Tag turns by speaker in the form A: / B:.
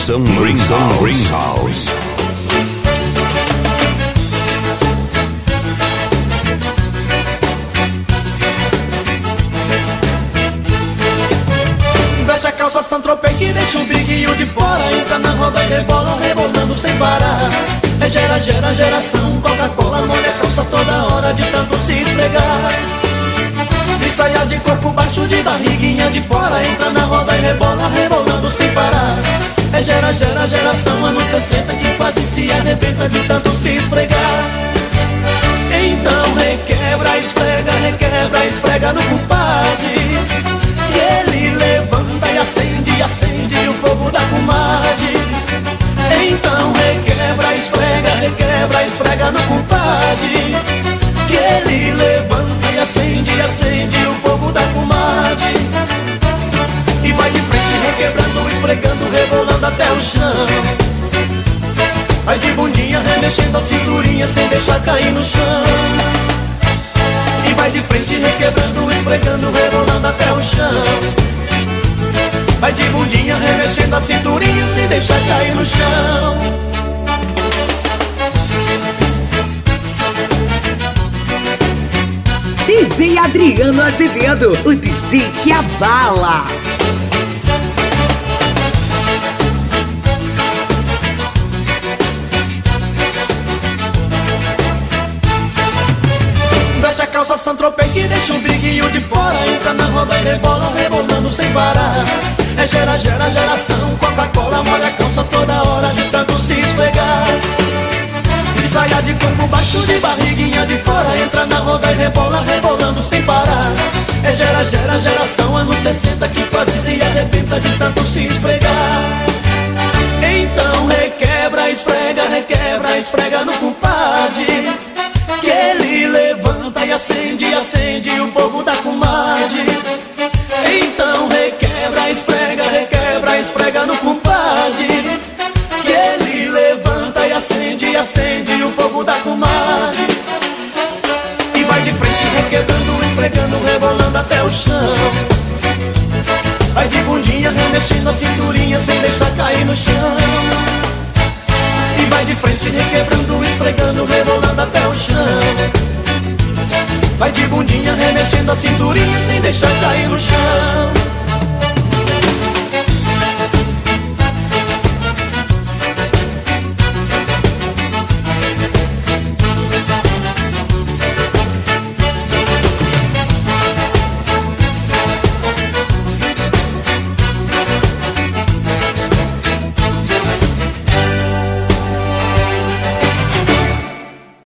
A: Mansão Greenhouse.
B: Veste a calça Saint-Tropez que deixa o biguinho de fora. Entra na roda e rebola, rebolando sem parar. É geração, Coca-Cola molha a calça toda hora de tanto se esfregar. E saia de corpo baixo, de barriguinha de fora. Entra na roda e rebola, rebolando sem parar. É geração, anos 60 que quase se arrebenta de tanto se esfregar. Então requebra, esfrega no compadre. E ele levanta e acende o fogo da comadre. Então requebra, esfrega no compadre. Que ele levanta e acende o fogo da comadre. E vai de frente requebrando, esfregando, rebolando até o chão. Vai de bundinha remexendo a cinturinha sem deixar cair no chão. E vai de frente requebrando, esfregando, rebolando até o chão. Vai de bundinha remexendo a cinturinha sem deixar cair no chão.
C: DJ Adriano Azevedo, o DJ que abala.
B: Veste a calça Saint-Tropez que deixa o biguinho de fora. Entra na roda e rebola, rebolando sem parar. É geração, Coca-Cola molha a calça toda hora de tanto se esfregar. E saia de corpo baixo, de barriguinha de fora. Entra na roda e rebola, rebolando sem parar. É geração, anos 60 que quase se arrebenta de tanto se esfregar. Então requebra, esfrega no compadre. Que ele levanta e acende o fogo da comadre. Então requebra, esfrega no compadre. Que ele levanta e acende o fogo da comadre. E vai de frente requebrando, esfregando, rebolando até o chão. Vai de bundinha remexendo a cinturinha sem deixar cair no chão. E vai de frente requebrando, esfregando, rebolando até o chão. Vai de bundinha remexendo a cinturinha sem deixar cair no chão.